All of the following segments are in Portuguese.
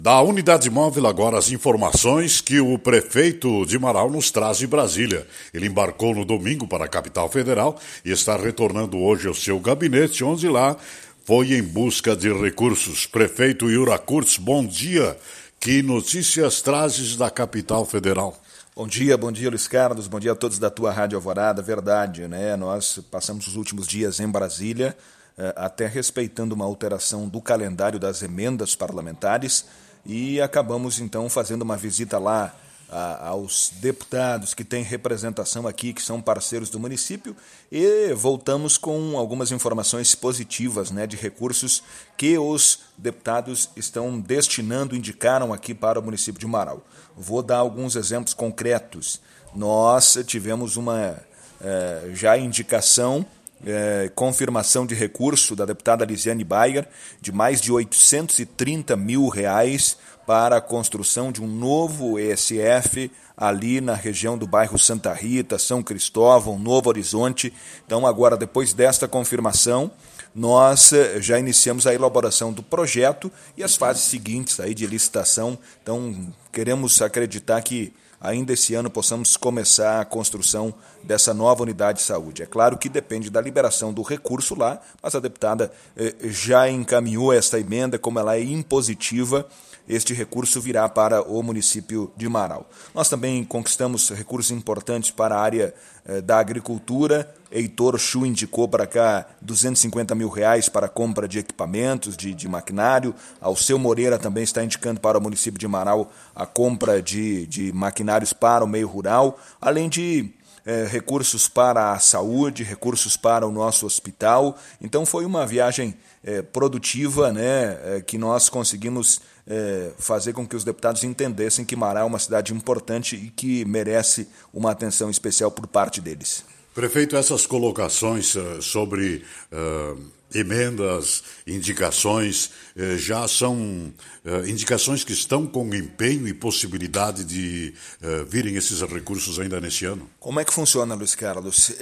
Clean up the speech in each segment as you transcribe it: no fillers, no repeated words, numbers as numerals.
Da Unidade Móvel, agora as informações que o prefeito de Marau nos traz de Brasília. Ele embarcou no domingo para a capital federal e está retornando hoje ao seu gabinete, onde lá foi em busca de recursos. Prefeito Yura Kurtz, bom dia. Que notícias trazes da capital federal? Bom dia Luiz Carlos, bom dia a todos da tua Rádio Alvorada. Verdade, né? Nós passamos os últimos dias em Brasília, até respeitando uma alteração do calendário das emendas parlamentares, e acabamos então fazendo uma visita lá aos deputados que têm representação aqui, que são parceiros do município, e voltamos com algumas informações positivas, né, de recursos que os deputados estão destinando, indicaram aqui para o município de Marau. Vou dar alguns exemplos concretos. Nós tivemos uma já indicação, confirmação de recurso da deputada Lisiane Bayer de mais de R$830 mil para a construção de um novo ESF ali na região do bairro Santa Rita, São Cristóvão, Novo Horizonte. Então agora, depois desta confirmação, nós já iniciamos a elaboração do projeto e as fases seguintes aí de licitação. Então queremos acreditar que ainda esse ano possamos começar a construção dessa nova unidade de saúde. É claro que depende da liberação do recurso lá, mas a deputada já encaminhou esta emenda, como ela é impositiva, este recurso virá para o município de Marau. Nós também conquistamos recursos importantes para a área da agricultura. Heitor Chu indicou para cá R$250 mil para a compra de equipamentos, de maquinário. Alceu Moreira também está indicando para o município de Marau a compra de maquinários para o meio rural, além de recursos para a saúde, recursos para o nosso hospital. Então foi uma viagem produtiva, né, que nós conseguimos fazer com que os deputados entendessem que Marau é uma cidade importante e que merece uma atenção especial por parte deles. Prefeito, essas colocações sobre emendas, indicações, já são indicações que estão com empenho e possibilidade de virem esses recursos ainda neste ano? Como é que funciona, Luiz Carlos?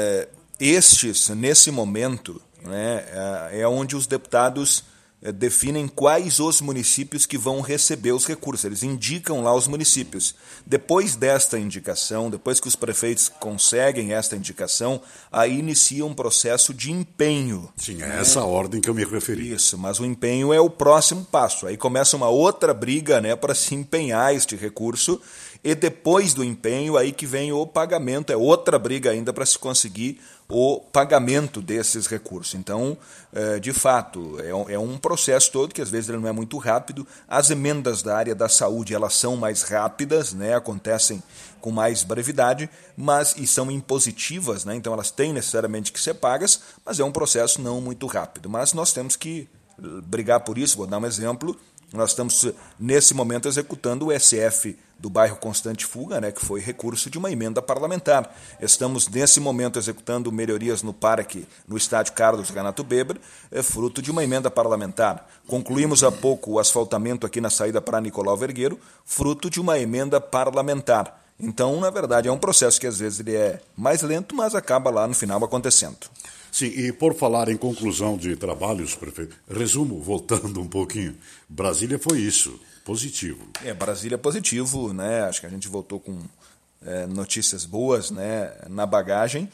Nesse momento, né, é onde os deputados definem quais os municípios que vão receber os recursos. Eles indicam lá os municípios. Depois desta indicação, depois que os prefeitos conseguem esta indicação, aí inicia um processo de empenho. Sim, é essa ordem que eu me referi. Isso, mas o empenho é o próximo passo. Aí começa uma outra briga, né, para se empenhar este recurso, e depois do empenho, aí que vem o pagamento, é outra briga ainda para se conseguir o pagamento desses recursos. Então, de fato, é um processo todo que às vezes ele não é muito rápido. As emendas da área da saúde, elas são mais rápidas, né, acontecem com mais brevidade, e são impositivas, né, então elas têm necessariamente que ser pagas, mas é um processo não muito rápido. Mas nós temos que brigar por isso. Vou dar um exemplo. Nós estamos, nesse momento, executando o SF do bairro Constante Fuga, né, que foi recurso de uma emenda parlamentar. Estamos, nesse momento, executando melhorias no parque, no estádio Carlos Renato Weber, fruto de uma emenda parlamentar. Concluímos há pouco o asfaltamento aqui na saída para Nicolau Vergueiro, fruto de uma emenda parlamentar. Então, na verdade, é um processo que às vezes ele é mais lento, mas acaba lá no final acontecendo. Sim, e por falar em conclusão de trabalhos, prefeito, resumo, voltando um pouquinho, Brasília foi isso, positivo. Brasília positivo, né? Acho que a gente voltou com notícias boas, né, na bagagem,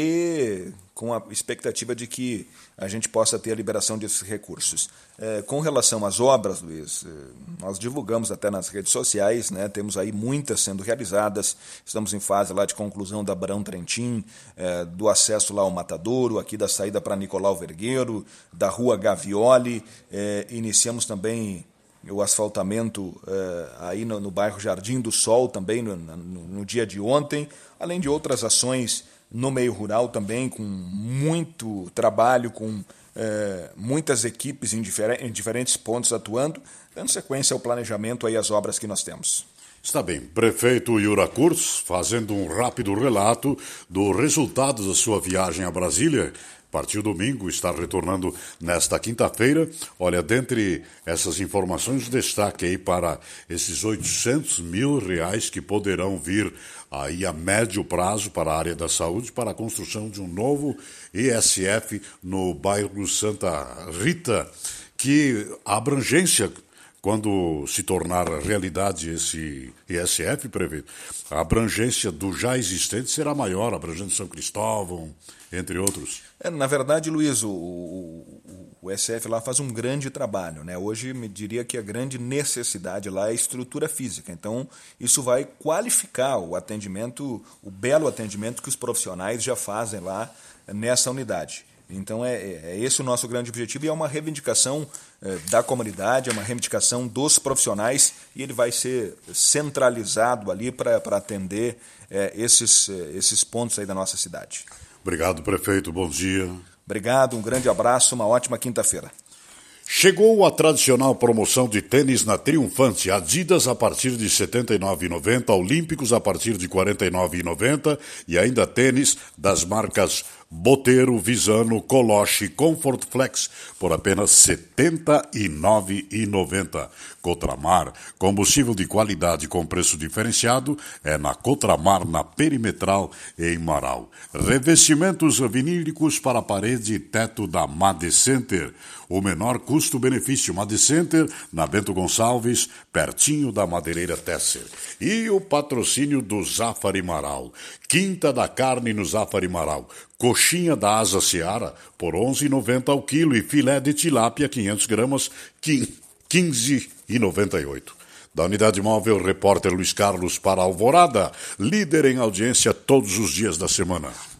e com a expectativa de que a gente possa ter a liberação desses recursos. Com relação às obras, Luiz, nós divulgamos até nas redes sociais, né, temos aí muitas sendo realizadas, estamos em fase lá de conclusão da Barão Trentim, do acesso lá ao Matadouro, aqui da saída para Nicolau Vergueiro, da Rua Gavioli, iniciamos também o asfaltamento aí no bairro Jardim do Sol, também no dia de ontem, além de outras ações no meio rural também, com muito trabalho, com muitas equipes em diferentes pontos atuando, dando sequência ao planejamento aí as obras que nós temos. Está bem. Prefeito Yura Kurtz, fazendo um rápido relato do resultado da sua viagem a Brasília. Partiu domingo, está retornando nesta quinta-feira. Olha, dentre essas informações, destaque aí para esses R$800 mil que poderão vir aí a médio prazo para a área da saúde, para a construção de um novo ESF no bairro Santa Rita, que a abrangência quando se tornar realidade esse ISF, prefeito, a abrangência do já existente será maior, abrangendo São Cristóvão, entre outros. Na verdade, Luiz, o SF lá faz um grande trabalho, né? Hoje, me diria que a grande necessidade lá é a estrutura física. Então, isso vai qualificar o atendimento, o belo atendimento que os profissionais já fazem lá nessa unidade. Então, é esse o nosso grande objetivo e é uma reivindicação da comunidade, é uma reivindicação dos profissionais e ele vai ser centralizado ali para atender esses pontos aí da nossa cidade. Obrigado, prefeito. Bom dia. Obrigado, um grande abraço, uma ótima quinta-feira. Chegou a tradicional promoção de tênis na Triunfante, Adidas a partir de R$ 79,90, Olímpicos a partir de R$ 49,90 e ainda tênis das marcas Boteiro, Visano, Coloche e Comfort Flex por apenas R$ 79,90. Cotramar, combustível de qualidade com preço diferenciado, é na Cotramar, na Perimetral, em Marau. Revestimentos vinílicos para parede e teto da Made Center. O menor custo-benefício Made Center, na Bento Gonçalves, pertinho da Madeireira Tesser. E o patrocínio do Zafari Marau. Quinta da carne no Zafari Marau. Coxinha da Asa Seara por R$ 11,90 ao quilo e filé de tilápia 500 gramas, R$ 15,98. Da Unidade Móvel, repórter Luiz Carlos para Alvorada, líder em audiência todos os dias da semana.